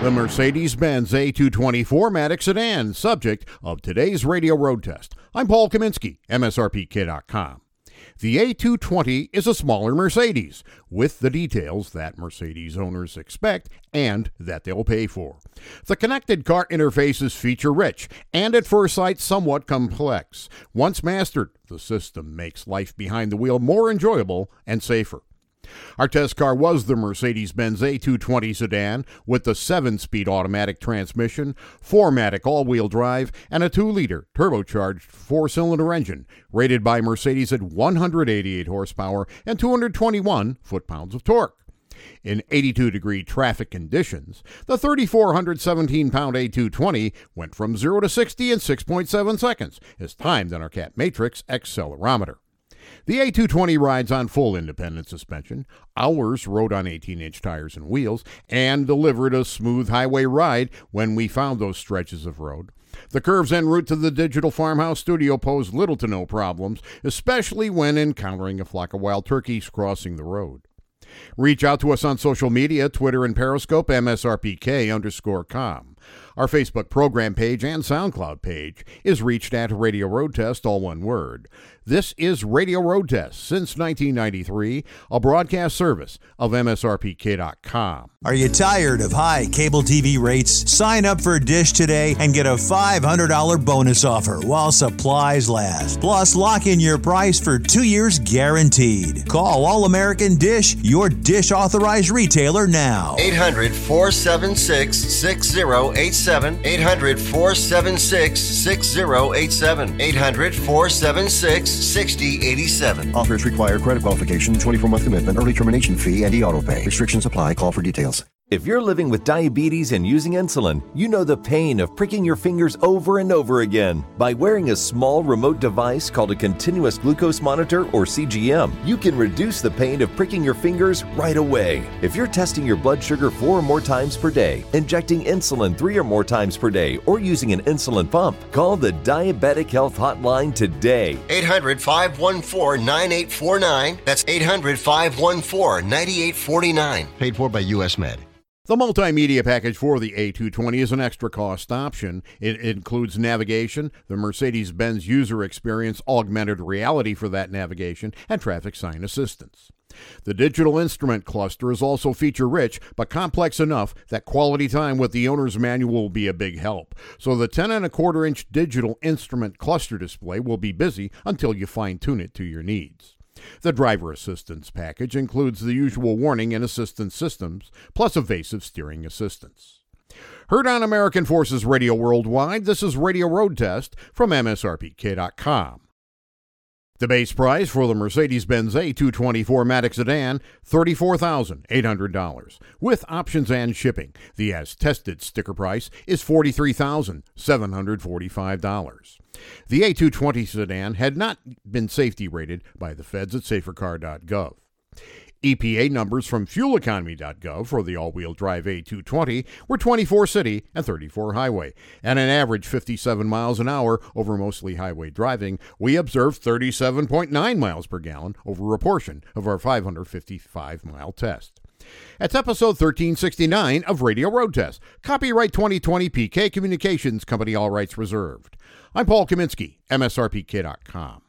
The Mercedes-Benz A220 4MATIC sedan, subject of today's radio road test. I'm Paul Kaminsky, MSRPK.com. The A220 is a smaller Mercedes, with the details that Mercedes owners expect and that they'll pay for. The connected car interface is feature-rich and at first sight somewhat complex. Once mastered, the system makes life behind the wheel more enjoyable and safer. Our test car was the Mercedes-Benz A220 sedan with the 7-speed automatic transmission, 4MATIC all-wheel drive, and a 2-liter turbocharged 4-cylinder engine, rated by Mercedes at 188 horsepower and 221 foot-pounds of torque. In 82-degree traffic conditions, the 3,417-pound A220 went from 0 to 60 in 6.7 seconds, as timed on our Cat Matrix accelerometer. The A220 rides on full independent suspension. Ours rode on 18-inch tires and wheels and delivered a smooth highway ride when we found those stretches of road. The curves en route to the digital farmhouse studio posed little to no problems, especially when encountering a flock of wild turkeys crossing the road. Reach out to us on social media, Twitter and Periscope, MSRPK_com. Our Facebook program page and SoundCloud page is reached at Radio Road Test, all one word. This is Radio Road Test since 1993, a broadcast service of MSRPK.com. Are you tired of high cable TV rates? Sign up for Dish today and get a $500 bonus offer while supplies last. Plus, lock in your price for 2 years guaranteed. Call All-American Dish, your Dish authorized retailer now. 800-476-6087. 800-476-6087. 800-476-6087. Offers require credit qualification, 24-month commitment, early termination fee, and e-auto pay. Restrictions apply. Call for details. If you're living with diabetes and using insulin, you know the pain of pricking your fingers over and over again. By wearing a small remote device called a continuous glucose monitor or CGM, you can reduce the pain of pricking your fingers right away. If you're testing your blood sugar 4 or more times per day, injecting insulin 3 or more times per day, or using an insulin pump, call the Diabetic Health Hotline today. 800-514-9849. That's 800-514-9849. Paid for by U.S. Med. The multimedia package for the A220 is an extra cost option. It includes navigation, the Mercedes-Benz user experience, augmented reality for that navigation, and traffic sign assistance. The digital instrument cluster is also feature-rich, but complex enough that quality time with the owner's manual will be a big help. So the 10.25-inch digital instrument cluster display will be busy until you fine-tune it to your needs. The driver assistance package includes the usual warning and assistance systems, plus evasive steering assistance. Heard on American Forces Radio Worldwide, this is Radio Road Test from MSRPK.com. The base price for the Mercedes-Benz A220 4MATIC sedan, $34,800. With options and shipping, the as-tested sticker price is $43,745. The A220 sedan had not been safety rated by the feds at safercar.gov. EPA numbers from fueleconomy.gov for the all-wheel drive A220 were 24 city and 34 highway. At an average 57 miles an hour over mostly highway driving, we observed 37.9 miles per gallon over a portion of our 555-mile test. That's episode 1369 of Radio Road Test. Copyright 2020 PK Communications Company, all rights reserved. I'm Paul Kaminsky, MSRPK.com.